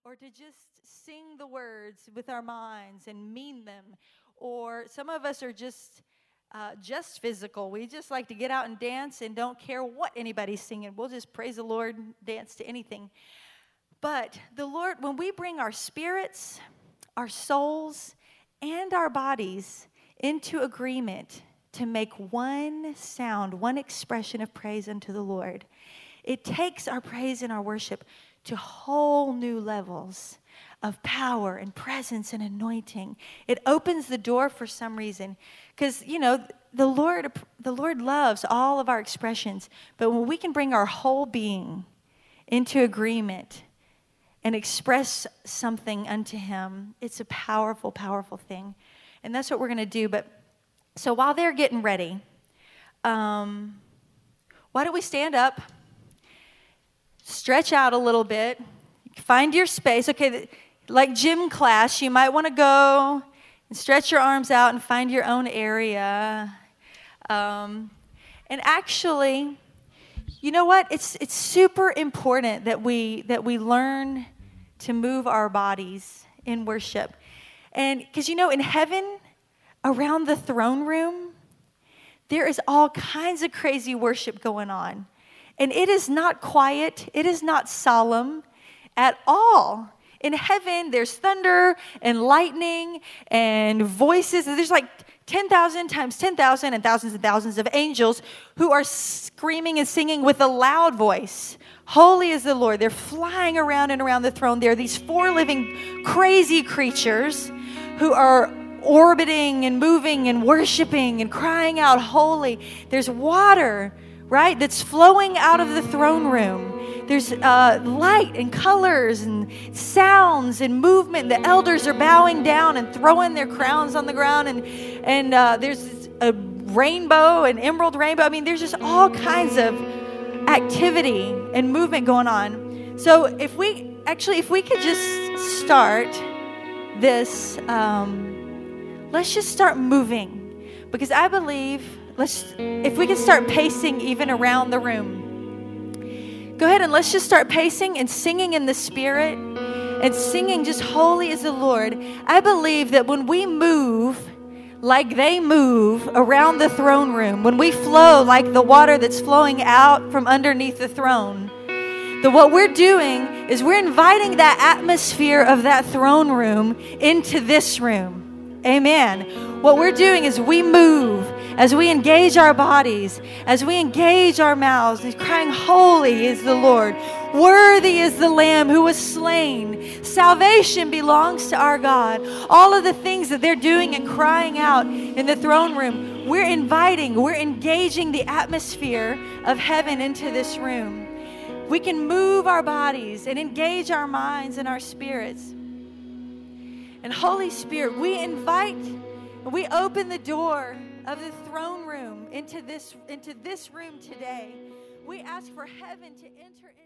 or to just sing the words with our minds and mean them. Or some of us are just physical. We just like to get out and dance and don't care what anybody's singing. We'll just praise the Lord and dance to anything. But the Lord, when we bring our spirits, our souls, and our bodies into agreement to make one sound, one expression of praise unto the Lord, it takes our praise and our worship to whole new levels of power and presence and anointing. It opens the door for some reason. Because, the Lord loves all of our expressions. But when we can bring our whole being into agreement and express something unto Him, it's a powerful, powerful thing. And that's what we're going to do. But so while they're getting ready, why don't we stand up, stretch out a little bit, find your space. Okay, like gym class, you might want to go and stretch your arms out and find your own area. And actually, you know what? It's super important that we learn to move our bodies in worship. And because, in heaven, around the throne room, there is all kinds of crazy worship going on. And it is not quiet. It is not solemn at all. In heaven, there's thunder and lightning and voices. There's like 10,000 times 10,000 and thousands of angels who are screaming and singing with a loud voice. Holy is the Lord. They're flying around and around the throne. There are these 4 living crazy creatures who are orbiting and moving and worshiping and crying out, holy. There's water, right, that's flowing out of the throne room. There's light and colors and sounds and movement. The elders are bowing down and throwing their crowns on the ground. And there's a rainbow, an emerald rainbow. I mean, there's just all kinds of activity and movement going on. So if we could just start this, let's just start moving. Because I believe, if we can start pacing even around the room. Go ahead and let's just start pacing and singing in the Spirit and singing just holy is the Lord. I believe that when we move like they move around the throne room, when we flow like the water that's flowing out from underneath the throne, that what we're doing is we're inviting that atmosphere of that throne room into this room. Amen. What we're doing is we move as we engage our bodies, as we engage our mouths, and crying, holy is the Lord. Worthy is the Lamb who was slain. Salvation belongs to our God. All of the things that they're doing and crying out in the throne room, we're engaging the atmosphere of heaven into this room. We can move our bodies and engage our minds and our spirits. And Holy Spirit, we invite, we open the door of the throne room into this room today. We ask for heaven to enter in.